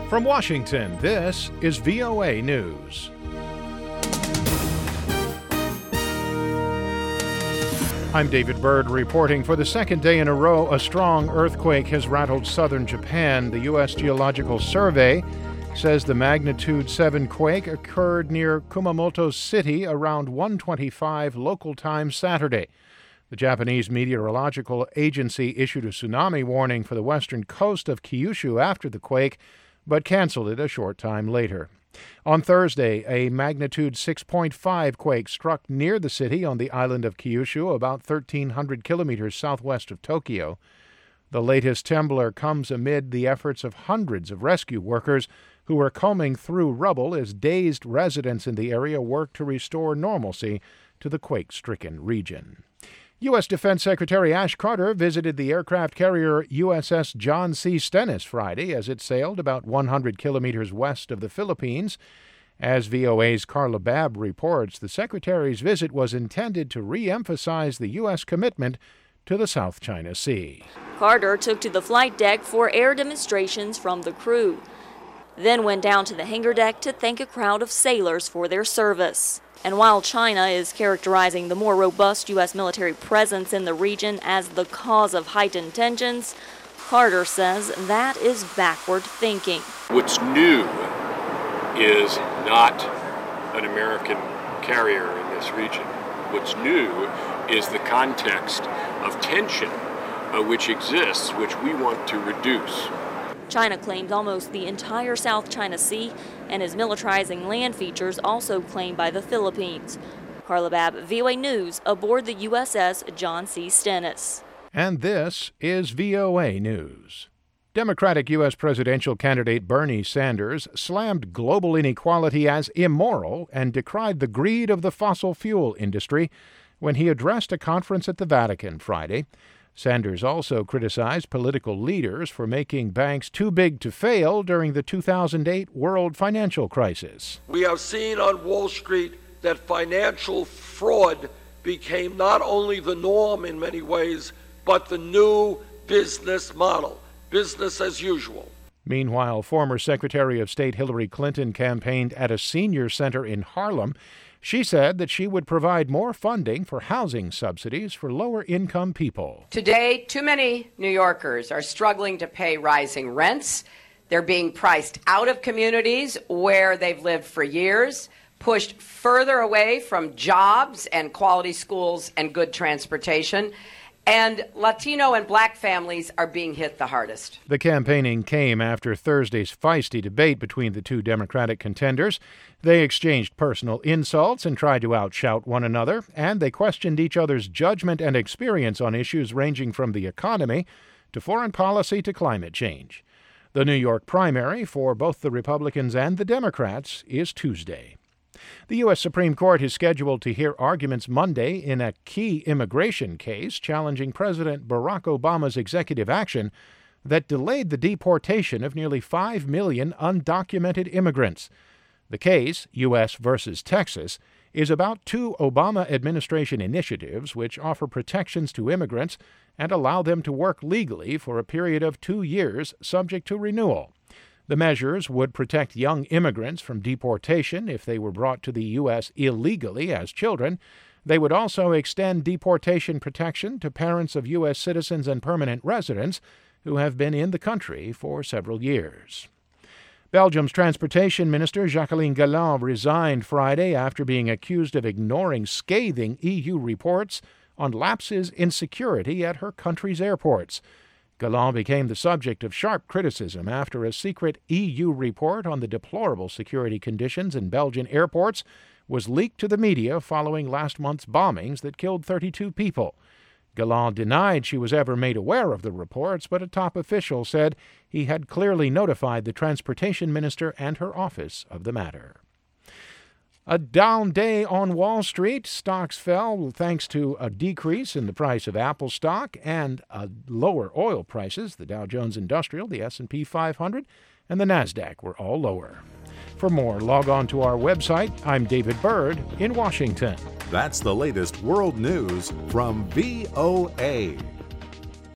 From Washington, this is VOA News. I'm David Byrd reporting. For the second day in a row, a strong earthquake has rattled southern Japan. The U.S. Geological Survey says the magnitude 7 quake occurred near Kumamoto City around 1:25 local time Saturday. The Japanese Meteorological Agency issued a tsunami warning for the western coast of Kyushu after the quake, but canceled it a short time later. On Thursday, a magnitude 6.5 quake struck near the city on the island of Kyushu, about 1,300 kilometers southwest of Tokyo. The latest trembler comes amid the efforts of hundreds of rescue workers who are combing through rubble as dazed residents in the area work to restore normalcy to the quake-stricken region. U.S. Defense Secretary Ash Carter visited the aircraft carrier USS John C. Stennis Friday as it sailed about 100 kilometers west of the Philippines. As VOA's Carla Babb reports, the Secretary's visit was intended to re-emphasize the U.S. commitment to the South China Sea. Carter took to the flight deck for air demonstrations from the crew, then went down to the hangar deck to thank a crowd of sailors for their service. And while China is characterizing the more robust U.S. military presence in the region as the cause of heightened tensions, Carter says that is backward thinking. What's new is not an American carrier in this region. What's new is the context of tension which exists, which we want to reduce. China claims almost the entire South China Sea and is militarizing land features also claimed by the Philippines. Carla Babb, VOA News, aboard the USS John C. Stennis. And this is VOA News. Democratic U.S. presidential candidate Bernie Sanders slammed global inequality as immoral and decried the greed of the fossil fuel industry when he addressed a conference at the Vatican Friday. Sanders also criticized political leaders for making banks too big to fail during the 2008 world financial crisis. We have seen on Wall Street that financial fraud became not only the norm in many ways, but the new business model, business as usual. Meanwhile, former Secretary of State Hillary Clinton campaigned at a senior center in Harlem. She said that she would provide more funding for housing subsidies for lower-income people. Today, too many New Yorkers are struggling to pay rising rents. They're being priced out of communities where they've lived for years, pushed further away from jobs and quality schools and good transportation. And Latino and Black families are being hit the hardest. The campaigning came after Thursday's feisty debate between the two Democratic contenders. They exchanged personal insults and tried to outshout one another, and they questioned each other's judgment and experience on issues ranging from the economy to foreign policy to climate change. The New York primary for both the Republicans and the Democrats is Tuesday. The U.S. Supreme Court is scheduled to hear arguments Monday in a key immigration case challenging President Barack Obama's executive action that delayed the deportation of nearly 5 million undocumented immigrants. The case, U.S. versus Texas, is about two Obama administration initiatives which offer protections to immigrants and allow them to work legally for a period of 2 years subject to renewal. The measures would protect young immigrants from deportation if they were brought to the U.S. illegally as children. They would also extend deportation protection to parents of U.S. citizens and permanent residents who have been in the country for several years. Belgium's Transportation Minister Jacqueline Galland resigned Friday after being accused of ignoring scathing EU reports on lapses in security at her country's airports. Galland became the subject of sharp criticism after a secret EU report on the deplorable security conditions in Belgian airports was leaked to the media following last month's bombings that killed 32 people. Galland denied she was ever made aware of the reports, but a top official said he had clearly notified the transportation minister and her office of the matter. A down day on Wall Street. Stocks fell thanks to a decrease in the price of Apple stock and lower oil prices. The Dow Jones Industrial, the S&P 500, and the Nasdaq were all lower. For more, log on to our website. I'm David Byrd in Washington. That's the latest world news from VOA.